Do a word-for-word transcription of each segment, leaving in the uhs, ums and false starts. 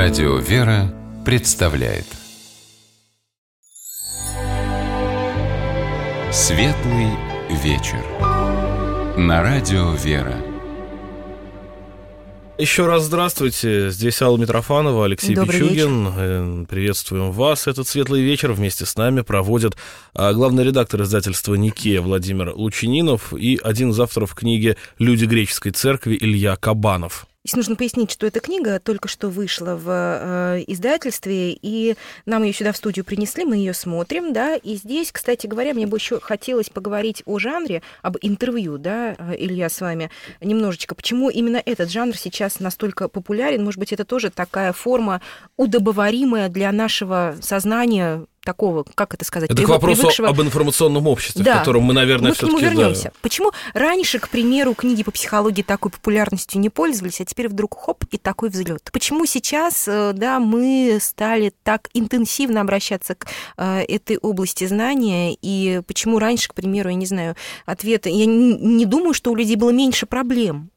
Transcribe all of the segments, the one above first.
Радио «Вера» представляет Светлый вечер на Радио «Вера». Еще раз здравствуйте, здесь Алла Митрофанова, Алексей Добрый Пичугин. вечер. Приветствуем вас. Этот светлый вечер вместе с нами проводят главный редактор издательства «Никея» Владимир Лучининов и один из авторов книги «Люди греческой церкви» Илья Кабанов. Здесь нужно пояснить, что эта книга только что вышла в э, издательстве, и нам ее сюда в студию принесли, мы ее смотрим, да, и здесь, кстати говоря, мне бы еще хотелось поговорить о жанре, об интервью, да, Илья, с вами немножечко. Почему именно этот жанр сейчас настолько популярен? Может быть, это тоже такая форма, удобоваримая для нашего сознания, такого, как это сказать, это к вопросу привыкшего... об информационном обществе, да, в котором мы, наверное, мы все-таки... к нему вернемся. Да. Почему раньше, к примеру, книги по психологии такой популярностью не пользовались, а теперь вдруг хоп, и такой взлет? Почему сейчас, да, мы стали так интенсивно обращаться к э, этой области знания, и почему раньше, к примеру, я не знаю, ответы... Я не, не думаю, что у людей было меньше проблем.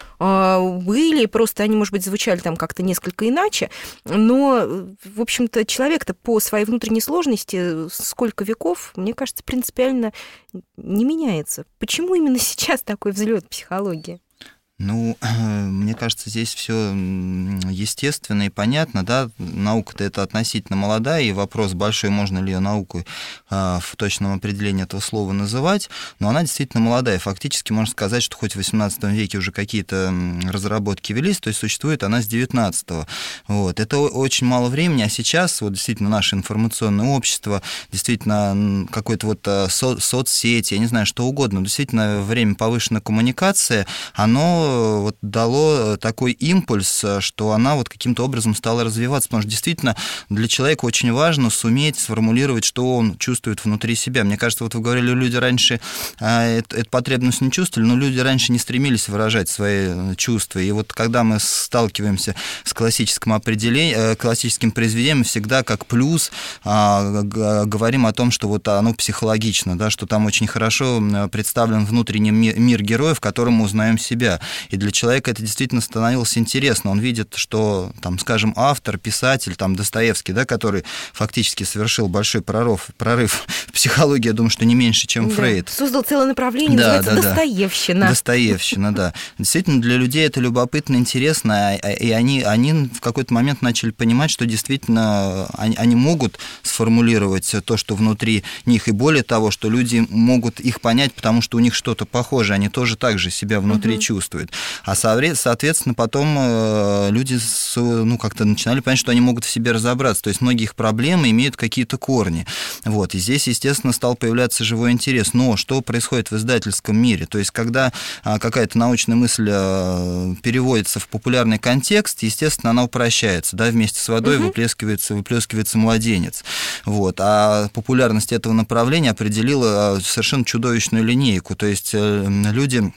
Были, просто они, может быть, звучали там как-то несколько иначе, но, в общем-то, человек-то по своей внутренней сложности сколько веков, мне кажется, принципиально не меняется. Почему именно сейчас такой взлет психологии? Ну, мне кажется, здесь все естественно и понятно, да, наука-то это относительно молодая, и вопрос большой, можно ли ее наукой в точном определении этого слова называть, но она действительно молодая. Фактически можно сказать, что хоть в восемнадцатом веке уже какие-то разработки велись, то есть существует она с девятнадцатого. Вот. Это очень мало времени, а сейчас вот действительно наше информационное общество, действительно какой-то вот со- соцсети, я не знаю, что угодно, действительно время повышенной коммуникации, оно вот дало такой импульс, что она вот каким-то образом стала развиваться, потому что действительно для человека очень важно суметь сформулировать, что он чувствует внутри себя. Мне кажется, вот вы говорили, люди раньше эту, эту потребность не чувствовали, но люди раньше не стремились выражать свои чувства. И вот когда мы сталкиваемся с классическим определением, классическим произведением, мы всегда как плюс говорим о том, что вот оно психологично, да, что там очень хорошо представлен внутренний мир героя, в котором мы узнаем себя. И для человека это действительно становилось интересно. Он видит, что, там, скажем, автор, писатель, там, Достоевский, да, который фактически совершил большой прорыв, прорыв в психологии, я думаю, что не меньше, чем да. Фрейд. Создал целое направление, да, называется да, Достоевщина. Достоевщина, да. Действительно, для людей это любопытно, интересно, и они, они в какой-то момент начали понимать, что действительно они, они могут сформулировать то, что внутри них, и более того, что люди могут их понять, потому что у них что-то похожее, они тоже так же себя внутри угу. чувствуют. А, соответственно, потом люди ну, как-то начинали понять, что они могут в себе разобраться. То есть многие их проблемы имеют какие-то корни. Вот. И здесь, естественно, стал появляться живой интерес. Но что происходит в издательском мире? То есть когда какая-то научная мысль переводится в популярный контекст, естественно, она упрощается. Да? Вместе с водой угу. выплескивается, выплескивается младенец. Вот. А популярность этого направления определила совершенно чудовищную линейку. То есть люди...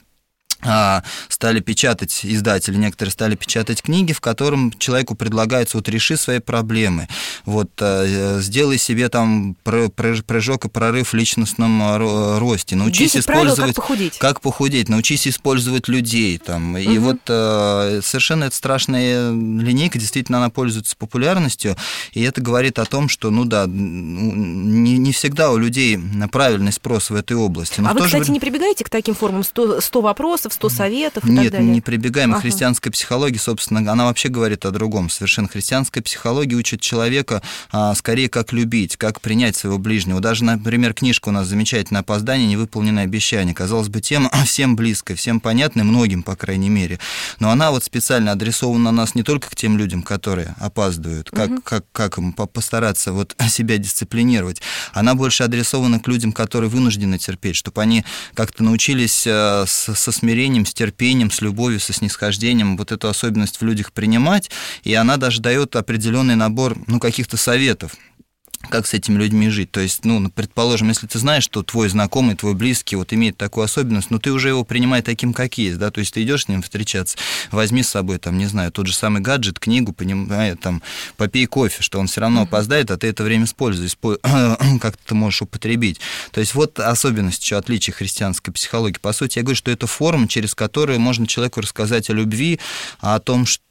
стали печатать, издатели некоторые стали печатать книги, в котором человеку предлагается, вот реши свои проблемы, вот сделай себе там прыжок и прорыв в личностном росте, научись использовать... Правил, как похудеть. Как похудеть, научись использовать людей. Там. Угу. И вот совершенно эта страшная линейка, действительно, она пользуется популярностью, и это говорит о том, что, ну да, не, не всегда у людей правильный спрос в этой области. Но а вы, кстати, время... не прибегаете к таким формам сто, сто вопросов, сто советов и Нет, так далее? Нет, не прибегаем. Ага. Христианская психология, собственно, она вообще говорит о другом. Совершенно христианская психология учит человека а, скорее как любить, как принять своего ближнего. Даже, например, книжка у нас замечательная «Опоздание, невыполненное обещание». Казалось бы, тема всем близкая, всем понятная, многим, по крайней мере. Но она вот специально адресована на нас не только к тем людям, которые опаздывают, как, угу. как, как им постараться вот себя дисциплинировать. Она больше адресована к людям, которые вынуждены терпеть, чтобы они как-то научились со смирением, с терпением, с любовью, со снисхождением вот эту особенность в людях принимать, и она даже дает определенный набор, ну, каких-то советов, как с этими людьми жить. То есть, ну, предположим, если ты знаешь, что твой знакомый, твой близкий вот имеет такую особенность, но ты уже его принимай таким, как есть, да, то есть ты идешь с ним встречаться, возьми с собой, там, не знаю, тот же самый гаджет, книгу, понимаешь, там, попей кофе, что он все равно опоздает, а ты это время используй, как ты можешь употребить. То есть вот особенность, еще отличие христианской психологии. По сути, я говорю, что это форма, через которую можно человеку рассказать о любви, о том, что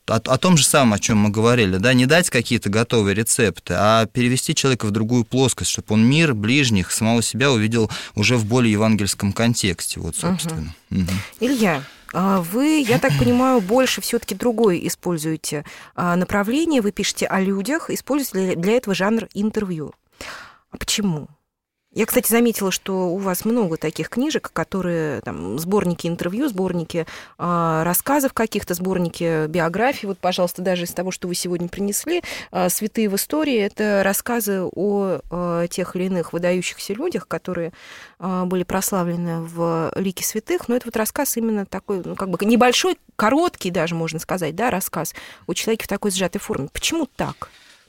о, о том же самом, о чем мы говорили, да, не дать какие-то готовые рецепты, а перевести человека в другую плоскость, чтобы он мир ближних, самого себя увидел уже в более евангельском контексте, вот, собственно. Угу. Угу. Илья, вы, я так понимаю, больше все-таки другое используете направление, вы пишете о людях, используете для этого жанр интервью. А почему? Я, кстати, заметила, что у вас много таких книжек, которые там сборники интервью, сборники э, рассказов каких-то, сборники биографий. Вот, пожалуйста, даже из того, что вы сегодня принесли, э, «Святые в истории» — это рассказы о э, тех или иных выдающихся людях, которые э, были прославлены в лике святых. Но это вот рассказ именно такой, ну, как бы небольшой, короткий даже, можно сказать, да, рассказ о человеке в такой сжатой форме. Почему так?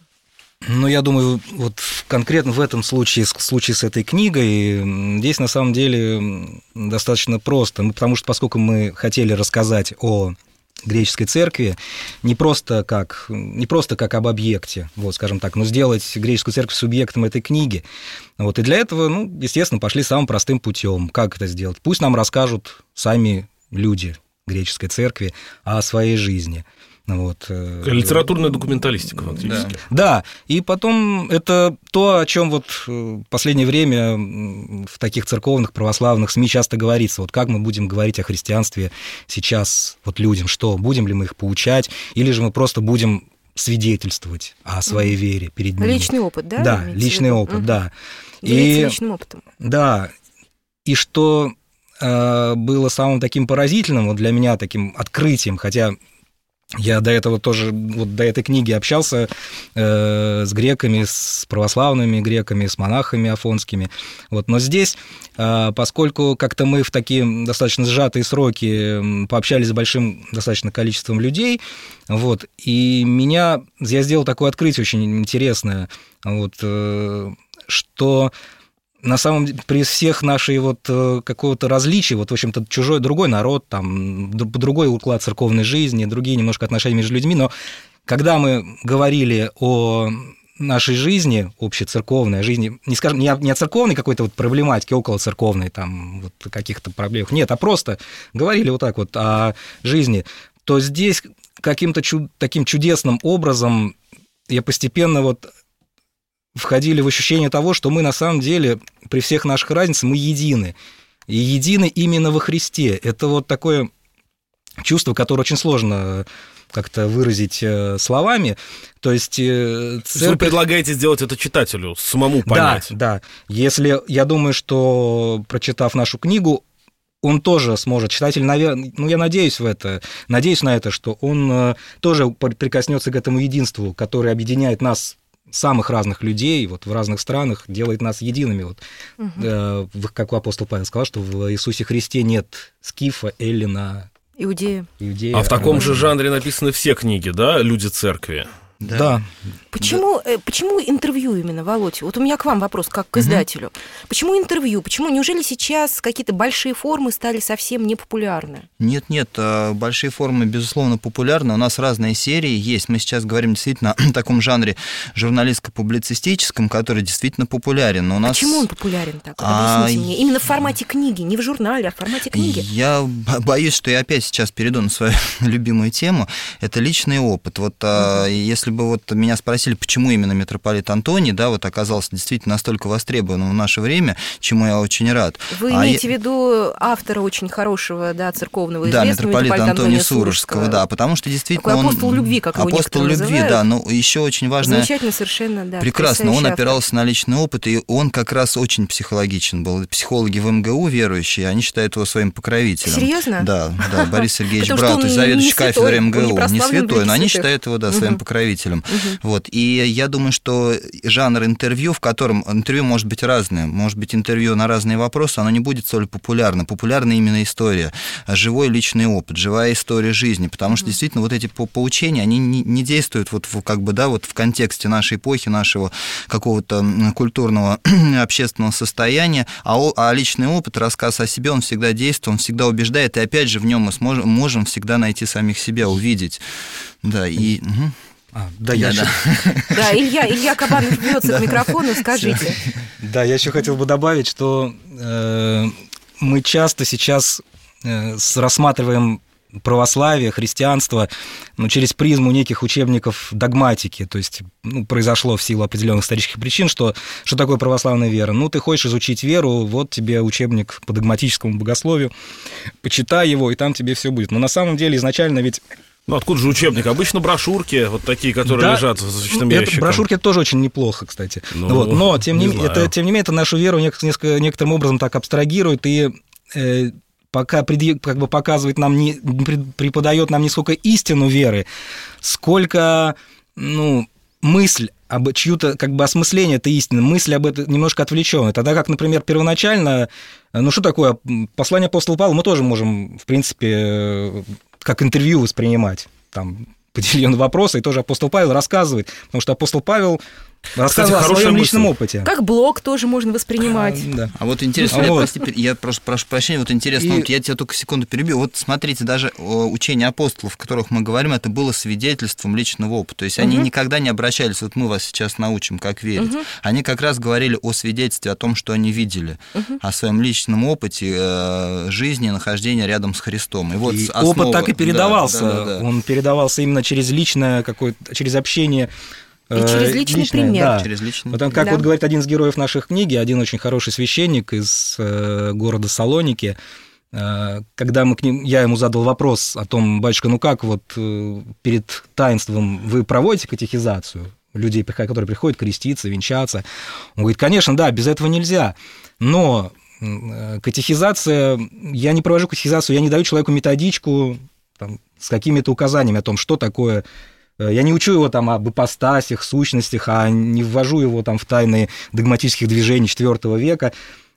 Ну, я думаю, вот конкретно в этом случае, в случае с этой книгой, здесь на самом деле достаточно просто, потому что поскольку мы хотели рассказать о греческой церкви не просто как, не просто как об объекте, вот, скажем так, но сделать греческую церковь субъектом этой книги. Вот, и для этого, ну, естественно, пошли самым простым путем. Как это сделать? Пусть нам расскажут сами люди греческой церкви о своей жизни. Вот. Литературная документалистика, фактически. Да. да, и потом это то, о чем вот в последнее время в таких церковных православных СМИ часто говорится. Вот как мы будем говорить о христианстве сейчас вот людям, что будем ли мы их поучать, или же мы просто будем свидетельствовать о своей вере перед ними. Личный опыт, да? Да, личный опыт, угу. да. И личным опытом. Да, и что э, было самым таким поразительным вот для меня, таким открытием, хотя я до этого тоже, вот до этой книги общался э, с греками, с православными греками, с монахами афонскими. Вот. Но здесь, э, поскольку как-то мы в такие достаточно сжатые сроки пообщались с большим достаточно количеством людей, вот, и меня, я сделал такое открытие очень интересное, вот, э, что... На самом деле, при всех нашей вот какого-то различия, вот, в общем-то, чужой, другой народ, там, другой уклад церковной жизни, другие немножко отношения между людьми, но когда мы говорили о нашей жизни, общецерковной жизни, не скажем, не о, не о церковной какой-то вот проблематике, около церковной, там, вот каких-то проблемах, нет, а просто говорили вот так вот о жизни, то здесь каким-то чуд, таким чудесным образом я постепенно вот входили в ощущение того, что мы на самом деле при всех наших разницах мы едины. И едины именно во Христе. Это вот такое чувство, которое очень сложно как-то выразить словами. То есть церковь... Вы предлагаете сделать это читателю, самому понять. Да, да. Если, я думаю, что, прочитав нашу книгу, он тоже сможет, читатель, наверное, ну, я надеюсь в это, надеюсь на это, что он тоже прикоснется к этому единству, которое объединяет нас, самых разных людей вот в разных странах, делает нас едиными. Вот, угу. э, как апостол Павел сказал, что в Иисусе Христе нет скифа, эллина, иудея. иудея. А в таком же жанре написаны все книги, да, «Люди церкви»? Да. да. Почему, да. Почему интервью именно, Володь? Вот у меня к вам вопрос, как к издателю. Угу. Почему интервью? Почему? Неужели сейчас какие-то большие формы стали совсем непопулярны? Нет, нет, большие формы, безусловно, популярны. У нас разные серии есть. Мы сейчас говорим действительно о таком жанре журналистско-публицистическом, который действительно популярен. Но у нас... Почему он популярен так? Объясните а... мне. Именно в формате книги, не в журнале, а в формате книги. Я боюсь, что я опять сейчас перейду на свою любимую тему. Это личный опыт. Вот угу. если бы вот меня спросили, почему именно митрополит Антоний, да, вот оказался действительно настолько востребованным в наше время, чему я очень рад. Вы а имеете я... в виду автора очень хорошего, да, церковного известного, да, митрополита Антония, Антония Сурожского, да, потому что действительно такой он... апостол любви, как его апостол любви, называют. да, но еще очень важно... Замечательно совершенно, да. Прекрасно, он автор. опирался на личный опыт, и он как раз очень психологичен был. Психологи в МГУ верующие, они считают его своим покровителем. Серьезно? Да, да, Борис Сергеевич Братов, заведующий кафедрой МГУ, не святой, но они считают его, да, своим покровителем. Вот, и я думаю, что жанр интервью, в котором интервью может быть разное, может быть интервью на разные вопросы, оно не будет столь популярно. Популярна именно история, живой личный опыт, живая история жизни, потому что действительно вот эти поучения, они не, не действуют вот в, как бы, да, вот в контексте нашей эпохи, нашего какого-то культурного общественного состояния, а, а личный опыт, рассказ о себе, он всегда действует, он всегда убеждает, и опять же в нем мы сможем, можем всегда найти самих себя, увидеть. Да, и... Угу. А, да, я да, да. да, Илья, Илья Кабанов бьется к микрофону, скажите. Да, я еще хотел бы добавить, что э, мы часто сейчас э, рассматриваем православие, христианство, ну, через призму неких учебников догматики, то есть ну, произошло в силу определенных исторических причин, что, что такое православная вера. Ну, ты хочешь изучить веру, вот тебе учебник по догматическому богословию, почитай его, и там тебе все будет. Но на самом деле изначально ведь... Ну, откуда же учебник? Обычно брошюрки, вот такие, которые да, лежат в защитном это, ящике. Брошюрки тоже очень неплохо, кстати. Ну, вот. Но, тем не, не это, тем не менее, это нашу веру несколько, некоторым образом так абстрагирует и э, пока пред, как бы показывает нам, не, преподает нам не сколько истину веры, сколько, ну, мысль об чью-то, как бы, осмысление этой истины, мысль об этом немножко отвлечённая. Тогда как, например, первоначально, ну, что такое, послание апостола Павла мы тоже можем, в принципе, как интервью воспринимать, там, поделили на вопросы, и тоже апостол Павел рассказывает, потому что апостол Павел рассказывал о своем личном опыте. Как блог тоже можно воспринимать. А, да. А вот интересно, а вот. Я просто прошу прощения, вот интересно, и... вот я тебя только секунду перебью. Вот смотрите, даже учение апостолов, о которых мы говорим, это было свидетельством личного опыта. То есть угу. они никогда не обращались, вот мы вас сейчас научим, как верить. Угу. Они как раз говорили о свидетельстве, о том, что они видели, угу. о своем личном опыте жизни, нахождения рядом с Христом. И, вот и основа... опыт так и передавался. Да, да, да, да. Он передавался именно через личное какое-то, через общение. И через личный Личное, пример. Да. Через личный вот он, как да. вот говорит один из героев наших книги, один очень хороший священник из э, города Салоники, э, когда мы к ним, я ему задал вопрос о том, батюшка, ну как вот э, перед таинством вы проводите катехизацию людей, которые приходят креститься, венчаться? Он говорит, конечно, да, без этого нельзя, но э, катехизация, я не провожу катехизацию, я не даю человеку методичку там, с какими-то указаниями о том, что такое. Я не учу его там об ипостасях, сущностях, а не ввожу его там в тайны догматических движений четвёртого века.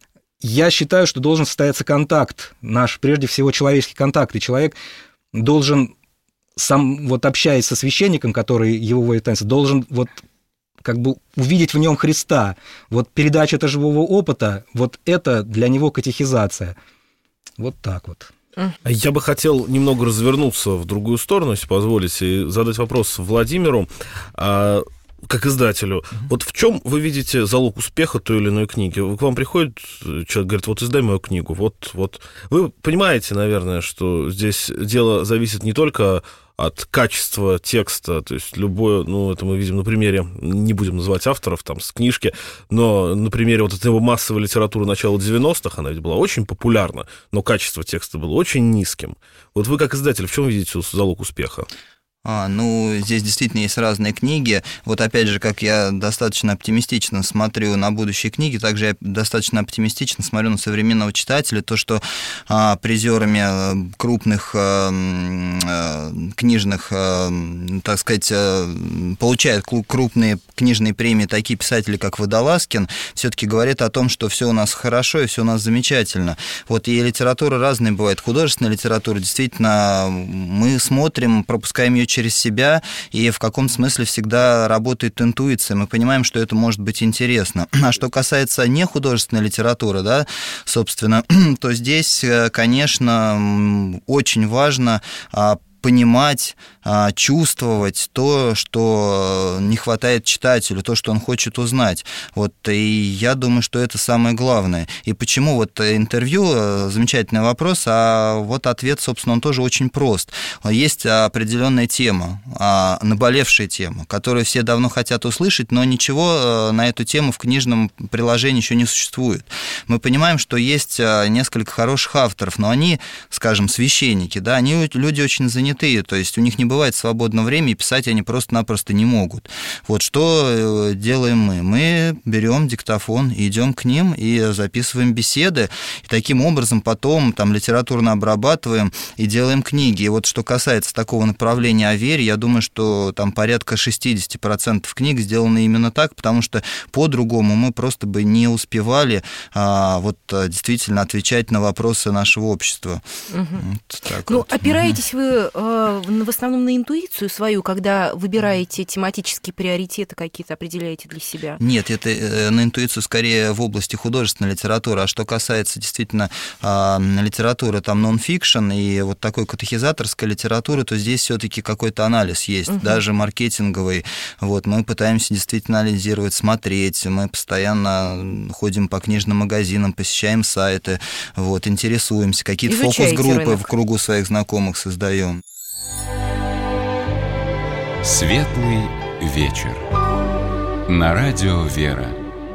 Я считаю, что должен состояться контакт, наш, прежде всего, человеческий контакт, и человек должен, сам, вот общаясь со священником, который его вводит в таинство, должен вот как бы увидеть в нем Христа. Вот передача этого живого опыта, вот это для него катехизация. Вот так вот. Я бы хотел немного развернуться в другую сторону, если позволите, и задать вопрос Владимиру, а, как издателю. Mm-hmm. Вот в чем вы видите залог успеха той или иной книги? К вам приходит человек, говорит, вот издай мою книгу, вот, вот. Вы понимаете, наверное, что здесь дело зависит не только от качества текста, то есть любое, ну, это мы видим на примере, не будем называть авторов там с книжки, но на примере вот этой массовой литературы начала девяностых, она ведь была очень популярна, но качество текста было очень низким. Вот вы как издатель в чем видите залог успеха? А, ну, здесь действительно есть разные книги. Вот опять же, как я достаточно оптимистично смотрю на будущие книги, также я достаточно оптимистично смотрю на современного читателя. То, что а, призерами крупных а, а, книжных, а, так сказать, а, получают крупные книжные премии такие писатели, как Водолазкин, все-таки говорит о том, что все у нас хорошо и все у нас замечательно. Вот и литература разная бывает. Художественная литература, действительно, мы смотрим, пропускаем ее через себя, и в каком-то смысле всегда работает интуиция. Мы понимаем, что это может быть интересно. А что касается нехудожественной литературы, да, собственно, то здесь, конечно, очень важно понимать, чувствовать то, что не хватает читателю, то, что он хочет узнать. Вот, и я думаю, что это самое главное. И почему вот интервью, замечательный вопрос, а вот ответ, собственно, он тоже очень прост. Есть определенная тема, наболевшая тема, которую все давно хотят услышать, но ничего на эту тему в книжном приложении еще не существует. Мы понимаем, что есть несколько хороших авторов, но они, скажем, священники, да, они люди очень занятые, то есть у них не бывает свободного времени, и писать они просто-напросто не могут. Вот что делаем мы? Мы берем диктофон, идем к ним и записываем беседы, и таким образом потом там литературно обрабатываем и делаем книги. И вот что касается такого направления о вере, я думаю, что там порядка шестьдесят процентов книг сделаны именно так, потому что по-другому мы просто бы не успевали а, вот действительно отвечать на вопросы нашего общества. Угу. Вот так ну, вот. опираетесь угу. вы э, в основном на интуицию свою, когда выбираете тематические приоритеты какие-то, определяете для себя? Нет, это э, на интуицию скорее в области художественной литературы. А что касается действительно э, литературы, там, нон-фикшн и вот такой катехизаторской литературы, то здесь все-таки какой-то анализ есть, угу. даже маркетинговый. Вот, мы пытаемся действительно анализировать, смотреть, мы постоянно ходим по книжным магазинам, посещаем сайты, вот, интересуемся, какие-то фокус-группы в кругу своих знакомых создаем. Светлый вечер. На радио «Вера».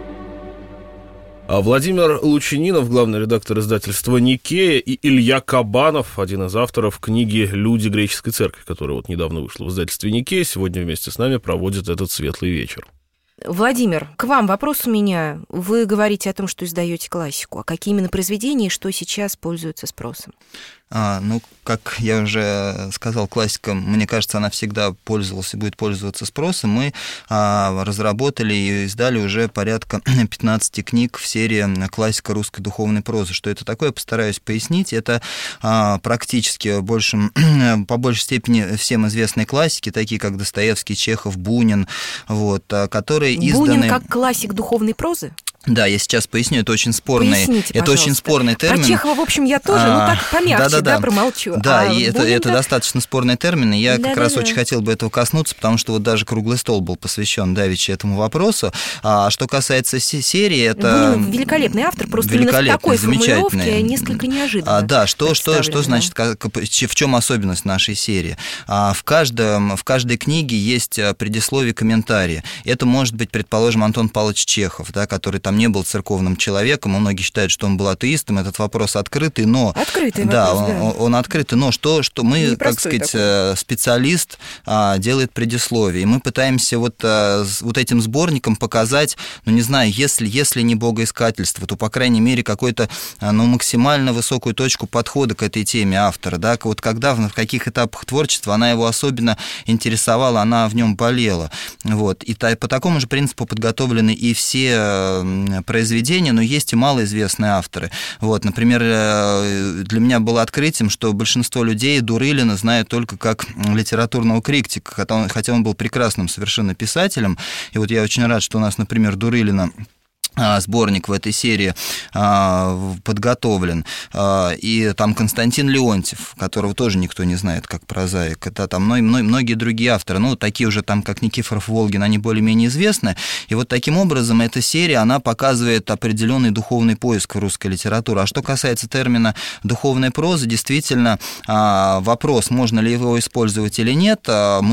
А Владимир Лучининов, главный редактор издательства «Никея», и Илья Кабанов, один из авторов книги «Люди греческой церкви», которая вот недавно вышла в издательстве «Никея», сегодня вместе с нами проводит этот светлый вечер. Владимир, к вам вопрос у меня. Вы говорите о том, что издаете классику. А какие именно произведения и что сейчас пользуются спросом? А, ну, как я уже сказал, классика, мне кажется, она всегда пользовалась и будет пользоваться спросом. Мы а, разработали и издали уже порядка пятнадцать книг в серии «Классика русской духовной прозы». Что это такое, постараюсь пояснить. Это а, практически большим, по большей степени всем известные классики, такие как Достоевский, Чехов, Бунин, вот, которые изданы... Бунин как классик духовной прозы? Да, я сейчас поясню, это очень спорный, Поясните, это очень спорный термин. Про Чехова, в общем, я тоже, а, ну так помягче, да, да, да, да промолчу. Да, а и это, это достаточно спорный термин, и я да, как да, раз да. очень хотел бы этого коснуться, потому что вот даже круглый стол был посвящен давеча этому вопросу. А что касается серии, это... Бунин великолепный автор, просто именно в такой формулировке несколько неожиданно. А, да, что, что, что значит, как, в чем особенность нашей серии? А, в, каждом, в каждой книге есть предисловие, комментарии. Это может быть, предположим, Антон Павлович Чехов, да, который там не был церковным человеком, многие считают, что он был атеистом, этот вопрос открытый, но... Открытый да, вопрос, он, да. Он, он открытый, но что, что мы, как сказать, такой. специалист а, делает предисловие, и мы пытаемся вот, а, вот этим сборником показать, ну, не знаю, если, если не богоискательство, то, по крайней мере, какой-то, ну, максимально высокую точку подхода к этой теме автора, да, вот когда, в каких этапах творчества она его особенно интересовала, она в нем болела, вот, и по такому же принципу подготовлены и все произведения, но есть и малоизвестные авторы. Вот, например, для меня было открытием, что большинство людей Дурылина знают только как литературного критика, хотя он, хотя он был прекрасным совершенно писателем. И вот я очень рад, что у нас, например, Дурылина сборник в этой серии подготовлен. И там Константин Леонтьев, которого тоже никто не знает как прозаик. Это там многие другие авторы, ну, такие уже там, как Никифоров, Волгин, они более-менее известны. И вот таким образом эта серия, она показывает определенный духовный поиск в русской литературе. А что касается термина духовной прозы, действительно, вопрос, можно ли его использовать или нет,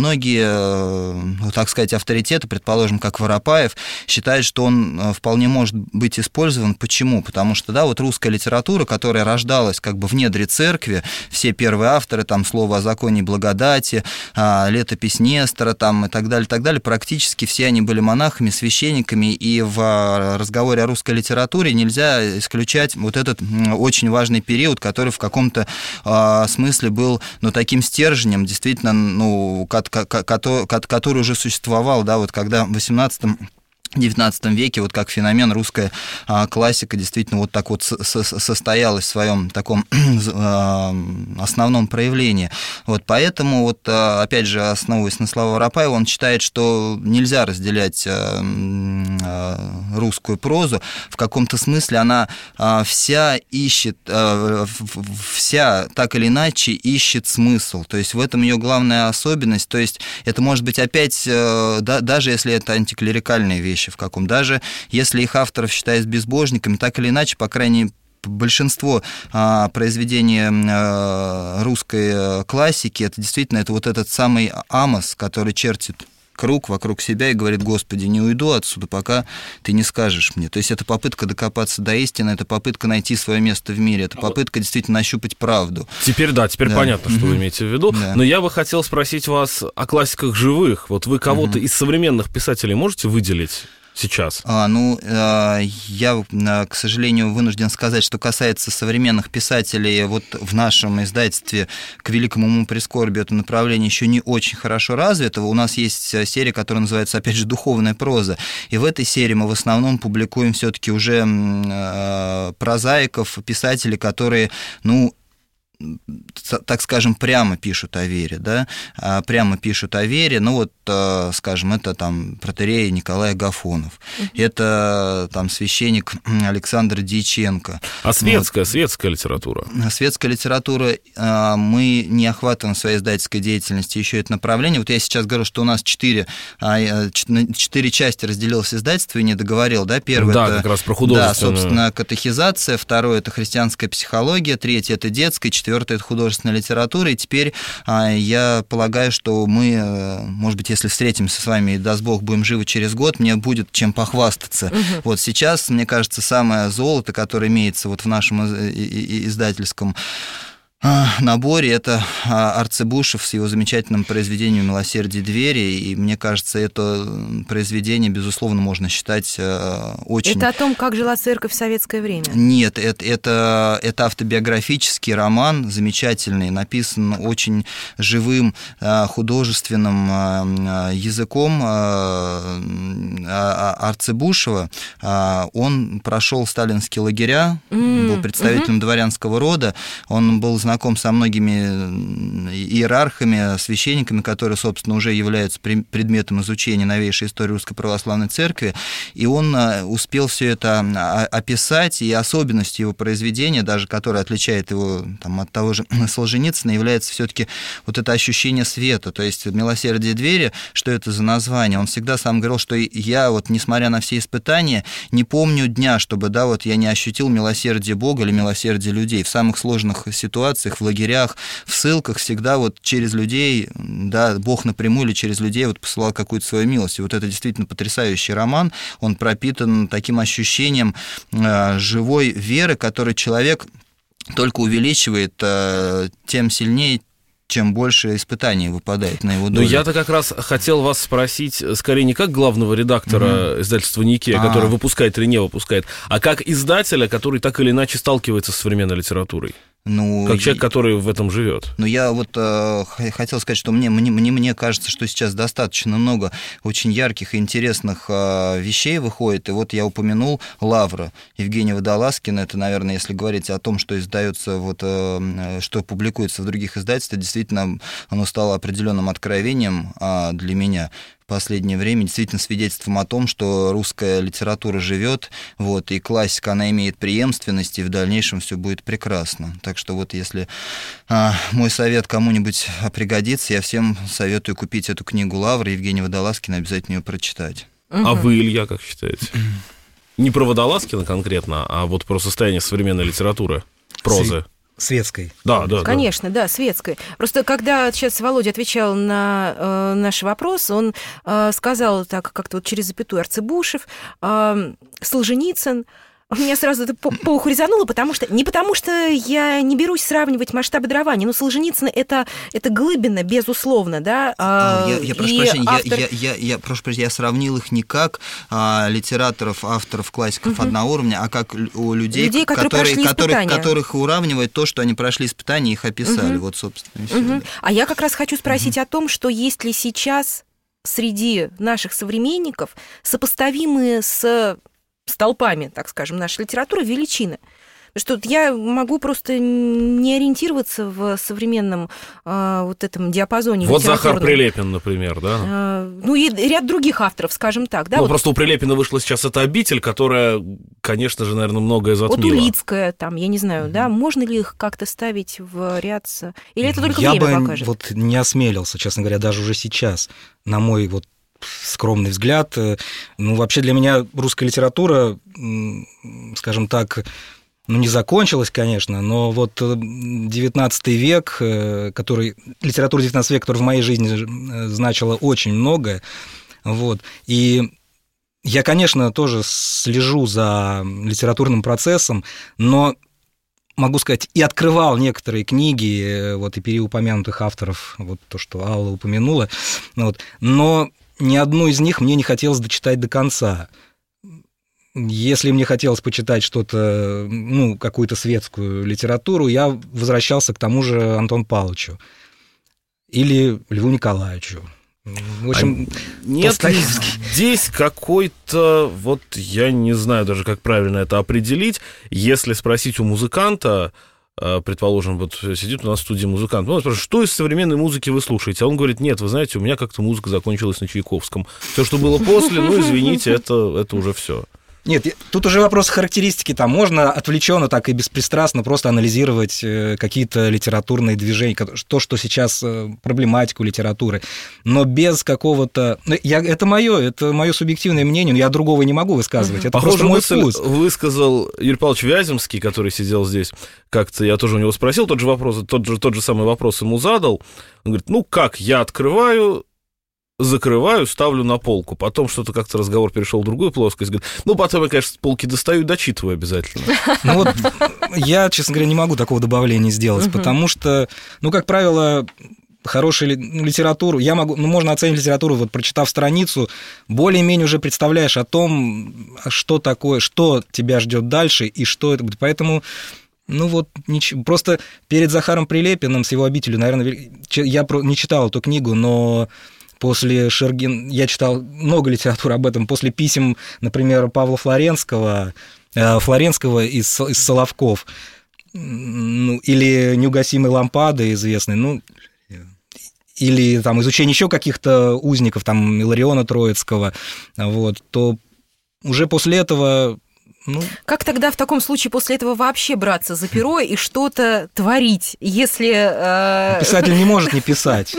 многие, так сказать, авторитеты, предположим, как Воропаев, считают, что он вполне может быть использован. Почему? Потому что, да, вот русская литература, которая рождалась как бы в недре церкви, все первые авторы, там, «Слово о законе и благодати», «Летопись Нестора», там, и так далее, так далее, практически все они были монахами, священниками, и в разговоре о русской литературе нельзя исключать вот этот очень важный период, который в каком-то смысле был, ну, таким стержнем, действительно, ну, который уже существовал, да, вот когда в восемнадцатом девятнадцатом веке, вот как феномен русская а, классика действительно вот так вот со- со- состоялась в своем таком а, основном проявлении. Вот поэтому, вот, а, опять же, основываясь на словах Воропаева, он считает, что нельзя разделять а, а, русскую прозу. В каком-то смысле она а, вся ищет, а, вся так или иначе ищет смысл. То есть в этом ее главная особенность. То есть это может быть опять, а, да, даже если это антиклерикальные вещи, в каком, даже если их авторов считают безбожниками, так или иначе, по крайней мере, большинство а, произведений а, русской классики, это действительно это вот этот самый Амос, который чертит круг вокруг себя и говорит: Господи, не уйду отсюда, пока ты не скажешь мне. То есть это попытка докопаться до истины, это попытка найти свое место в мире, это попытка действительно нащупать правду. Теперь, да, теперь да. понятно, что mm-hmm. вы имеете в виду. Да. Но я бы хотел спросить вас о классиках живых. Вот вы кого-то mm-hmm. из современных писателей можете выделить сейчас? А, ну, я, к сожалению, вынужден сказать, что касается современных писателей, вот в нашем издательстве, к великому моему прискорбию, это направление еще не очень хорошо развито. У нас есть серия, которая называется, опять же, «Духовная проза». И в этой серии мы в основном публикуем все-таки уже прозаиков, писателей, которые, ну, так скажем, прямо пишут о вере, да, прямо пишут о вере, ну вот, скажем, это там протоиерей Николай Агафонов, uh-huh. это там священник Александр Дьяченко. А светская, вот. светская литература? Светская литература, мы не охватываем в своей издательской деятельности еще это направление. Вот я сейчас говорю, что у нас четыре, четыре части разделилось издательство и не договорил, да, первое да, это, как раз про художественную. Да, собственно, катехизация, второе это христианская психология, третье это детская, четвертое это художественная литература, и теперь я полагаю, что мы, может быть, если встретимся с вами и, даст Бог, будем живы через год, мне будет чем похвастаться. Угу. Вот сейчас, мне кажется, самое золото, которое имеется вот в нашем издательском наборе, это Арцебушев с его замечательным произведением «Милосердие двери», и мне кажется, это произведение, безусловно, можно считать очень... Это о том, как жила церковь в советское время? Нет, это, это, это автобиографический роман, замечательный, написан очень живым художественным языком Арцебушева. Он прошел сталинские лагеря, mm-hmm. был представителем mm-hmm. дворянского рода, он был знаком со многими иерархами, священниками, которые, собственно, уже являются предметом изучения новейшей истории Русской Православной Церкви, и он успел все это описать, и особенностью его произведения, даже которое отличает его там, от того же Солженицына, является все-таки вот это ощущение света, то есть «Милосердие двери», что это за название? Он всегда сам говорил, что я, вот, несмотря на все испытания, не помню дня, чтобы, да, вот я не ощутил милосердие Бога или милосердие людей. В самых сложных ситуациях, в лагерях, в ссылках всегда вот через людей, да, Бог напрямую или через людей вот посылал какую-то свою милость. И вот это действительно потрясающий роман, он пропитан таким ощущением э, живой веры, который человек только увеличивает, э, тем сильнее, чем больше испытаний выпадает на его долю. Но я-то как раз хотел вас спросить, скорее не как главного редактора mm-hmm. издательства «Никея», который А-а-а. выпускает или не выпускает, а как издателя, который так или иначе сталкивается с современной литературой. Ну, как человек, который в этом живет. Ну, я вот э, хотел сказать, что мне, мне, мне, мне кажется, что сейчас достаточно много очень ярких и интересных э, вещей выходит. И вот я упомянул «Лавра» Евгения Водолазкина. Это, наверное, если говорить о том, что издается, вот, э, что публикуется в других издательствах, действительно, оно стало определенным откровением э, для меня в последнее время, действительно свидетельством о том, что русская литература живет, вот, и классика, она имеет преемственность, и в дальнейшем все будет прекрасно. Так что вот если а, мой совет кому-нибудь пригодится, я всем советую купить эту книгу «Лавра» Евгения Водолазкина, обязательно ее прочитать. Угу. А вы, Илья, как считаете? Не про Водолазкина конкретно, а вот про состояние современной литературы, прозы. Светской. Да, да, Конечно, да. да, светской. Просто когда сейчас Володя отвечал на э, наш вопрос, он э, сказал так как-то вот через запятую Арцебушев, э, Солженицын. Меня сразу это по, по уху резануло, потому что, не потому что я не берусь сравнивать масштабы дарования, но Солженицын это, это глыбина, безусловно, да. А, я, я, прошу прощения, автор... я, я, я, я, прошу прощения, я сравнил их не как а, литераторов, авторов, классиков угу. одного уровня, а как у людей, людей которые, которые, которых, которых уравнивает то, что они прошли испытания и их описали. Угу. Вот, собственно, и все, угу. да. А я как раз хочу спросить угу. о том, что есть ли сейчас среди наших современников сопоставимые с столпами, так скажем, нашей литературы величины. Потому что я могу просто не ориентироваться в современном э, вот этом диапазоне. Вот Захар Прилепин, например, да? Э, ну и ряд других авторов, скажем так. Да? Ну, вот... просто у Прилепина вышла сейчас эта «Обитель», которая, конечно же, наверное, многое затмила. Вот Улицкая, там, я не знаю, mm-hmm. да, можно ли их как-то ставить в ряд с... Или это только я время бы покажет? Вот не осмелился, честно говоря, даже уже сейчас, на мой вот скромный взгляд. Ну, вообще для меня русская литература, скажем так, ну, не закончилась, конечно, но вот девятнадцатый век, который, литература девятнадцатого века, которая в моей жизни значила очень многое, вот, и я, конечно, тоже слежу за литературным процессом, но могу сказать, и открывал некоторые книги, вот, и переупомянутых авторов, вот то, что Алла упомянула, вот, но ни одну из них мне не хотелось дочитать до конца. Если мне хотелось почитать что-то, ну, какую-то светскую литературу, я возвращался к тому же Антону Павловичу или Льву Николаевичу. В общем, а нет ли здесь какой-то, вот я не знаю даже, как правильно это определить, если спросить у музыканта, предположим, вот сидит у нас в студии музыкант, ну, спрашивает, что из современной музыки вы слушаете? А он говорит, нет, вы знаете, у меня как-то музыка закончилась на Чайковском. Все, что было после, ну, извините, это, это уже все. Нет, тут уже вопрос характеристики. Там можно отвлеченно, так и беспристрастно просто анализировать какие-то литературные движения, то, что сейчас проблематику литературы, но без какого-то... Я, это мое, это мое субъективное мнение, но я другого не могу высказывать. Это Похоже, просто мой вкус. Высказал Юрий Павлович Вяземский, который сидел здесь, как-то я тоже у него спросил, тот же вопрос, тот же, тот же самый вопрос ему задал. Он говорит, ну как, я открываю... закрываю, ставлю на полку. Потом что-то как-то разговор перешел в другую плоскость. Говорит, ну, потом я, конечно, с полки достаю и дочитываю обязательно. Ну вот я, честно говоря, не могу такого добавления сделать, потому что, ну, как правило, хорошую литературу, я могу, ну, можно оценить литературу, вот прочитав страницу, более-менее уже представляешь о том, что такое, что тебя ждет дальше и что это будет. Поэтому... Ну вот, ничего. Просто перед Захаром Прилепиным с его «Обителью», наверное, я не читал эту книгу, но после Шергин... Я читал много литературы об этом. После писем, например, Павла Флоренского, Флоренского из, из Соловков, ну, или «Неугасимой лампады» известной, ну, или там изучение еще каких-то узников, там, Илариона Троицкого, вот, то уже после этого... Ну... Как тогда в таком случае после этого вообще браться за перо и что-то творить, если... Э... Писатель не может не писать.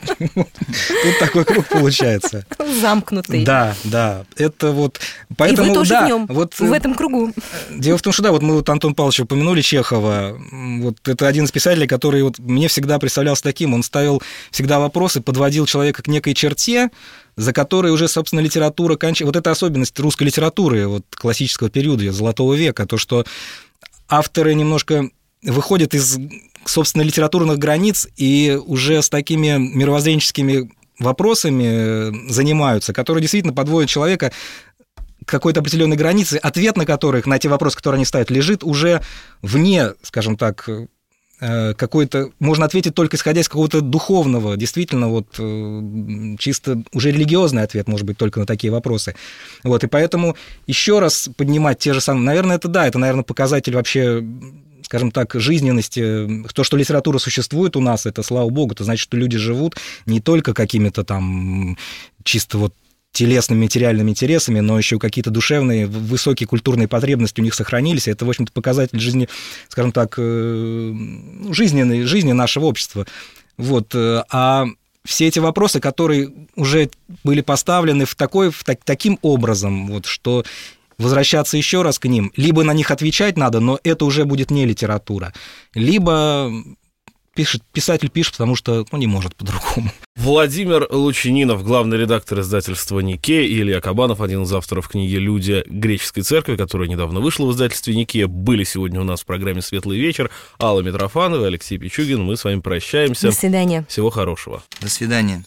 Тут такой круг получается. Замкнутый. Да, да. Это вот... И вы тоже в нем, в этом кругу. Дело в том, что да, вот мы вот Антон Павлович упомянули Чехова. Вот это один из писателей, который вот мне всегда представлялся таким. Он ставил всегда вопросы, подводил человека к некой черте, за которой уже, собственно, литература кончается. Вот это особенность русской литературы, вот классического периода, Золотого века, то, что авторы немножко выходят из, собственно, литературных границ и уже с такими мировоззренческими вопросами занимаются, которые действительно подводят человека к какой-то определенной границе, ответ на которых, на те вопросы, которые они ставят, лежит уже вне, скажем так, какой-то, можно ответить только исходя из какого-то духовного, действительно, вот чисто уже религиозный ответ, может быть, только на такие вопросы. Вот, и поэтому еще раз поднимать те же самые, наверное, это да, это, наверное, показатель вообще, скажем так, жизненности. То, что литература существует у нас, это, слава богу, это значит, что люди живут не только какими-то там чисто вот телесными, материальными интересами, но еще какие-то душевные, высокие культурные потребности у них сохранились. Это, в общем-то, показатель жизни, скажем так, жизненной, жизни нашего общества. Вот. А все эти вопросы, которые уже были поставлены в такой, в так, таким образом, вот, что возвращаться еще раз к ним, либо на них отвечать надо, но это уже будет не литература, либо... Пишет, писатель пишет, потому что ну, не может по-другому. Владимир Лучининов, главный редактор издательства «Нике», и Илья Кабанов, один из авторов книги «Люди греческой церкви», которая недавно вышла в издательстве «Нике», были сегодня у нас в программе «Светлый вечер». Алла Митрофанова, Алексей Пичугин. Мы с вами прощаемся. До свидания. Всего хорошего. До свидания.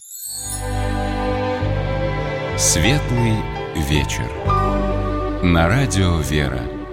«Светлый вечер» на радио «Вера».